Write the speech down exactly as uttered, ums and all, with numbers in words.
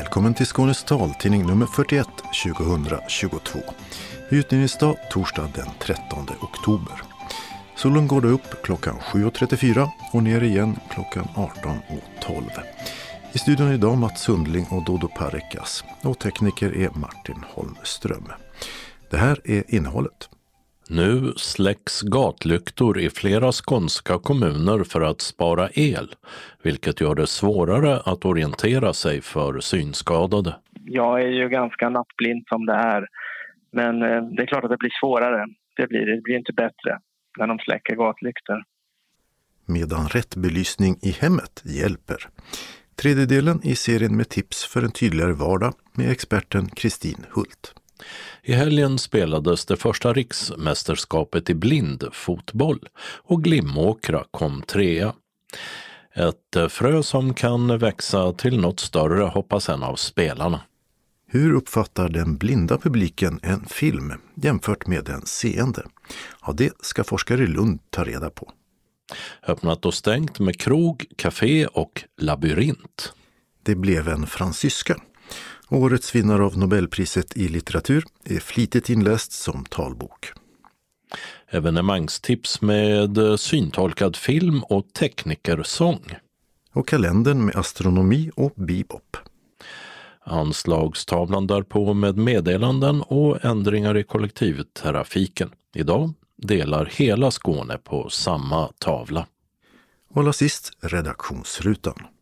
Välkommen till Skånes taltidning nummer fyrtioett tjugohundratjugotvå. Utgivningsdag torsdag den trettonde oktober. Solen går då upp klockan sju och trettiofyra och ner igen klockan arton och tolv. I studion idag Mats Sundling och Dodo Parekas och tekniker är Martin Holmström. Det här är innehållet. Nu släcks gatlyktor i flera skånska kommuner för att spara el, vilket gör det svårare att orientera sig för synskadade. Jag är ju ganska nattblind som det är, men det är klart att det blir svårare. Det blir, det blir inte bättre när de släcker gatlyktor. Medan rätt belysning i hemmet hjälper. Tredje delen i serien med tips för en tydligare vardag med experten Kristin Hult. I helgen spelades det första riksmästerskapet i blindfotboll och Glimåkra kom trea. Ett frö som kan växa till något större, hoppas en av spelarna. Hur uppfattar den blinda publiken en film jämfört med den seende? Ja, det ska forskare i Lund ta reda på. Öppnat och stängt med krog, café och labyrint. Det blev en fransyska. Årets vinnare av Nobelpriset i litteratur är flitigt inläst som talbok. Evenemangstips med syntolkad film och teknikersång. Och kalendern med astronomi och bebop. Anslagstavlan därpå med meddelanden och ändringar i kollektivtrafiken. Idag delar hela Skåne på samma tavla. Och allra sist redaktionsrutan.